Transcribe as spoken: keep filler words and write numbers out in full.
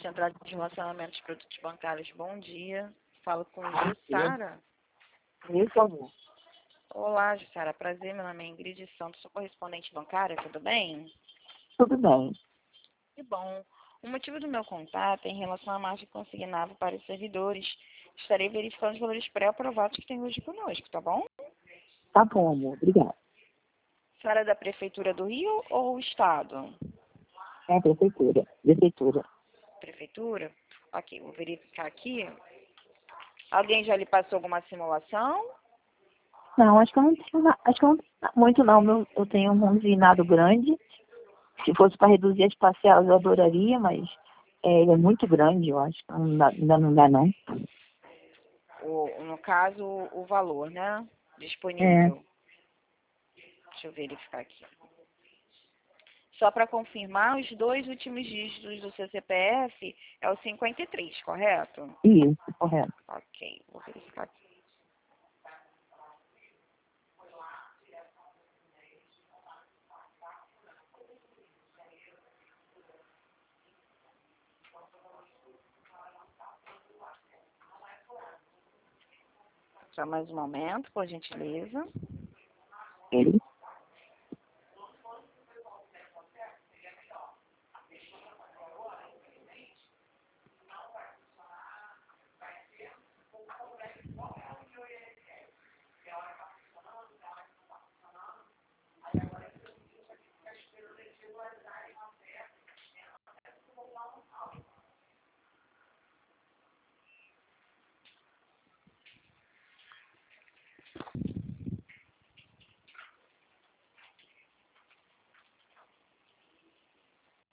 Central de Relacionamentos de Produtos Bancários, bom dia. Falo com Jussara. Por favor. Olá, Jussara. Prazer, meu nome é Ingrid Santos, sou correspondente bancária, tudo bem? Tudo bem. Que bom. O motivo do meu contato é em relação à margem consignável para os servidores. Estarei verificando os valores pré-aprovados que tem hoje conosco, tá bom? Tá bom, amor. Obrigada. Senhora é da Prefeitura do Rio ou Estado? É prefeitura. Prefeitura. Prefeitura? Ok, vou verificar aqui. Alguém já lhe passou alguma simulação? Não, acho que eu não tenho, na- acho que eu não tenho na- muito não. Meu, eu tenho um inclinado grande. Se fosse para reduzir as parcelas, eu adoraria, mas é, ele é muito grande, eu acho. Não dá- ainda não dá, não. O, no caso, o valor, né? É, Disponível. Deixa eu verificar aqui. Só para confirmar, os dois últimos dígitos do seu C P F é o cinquenta e três, correto? isso, correto. Ok, vou verificar aqui. Só mais um momento, por gentileza. Ele?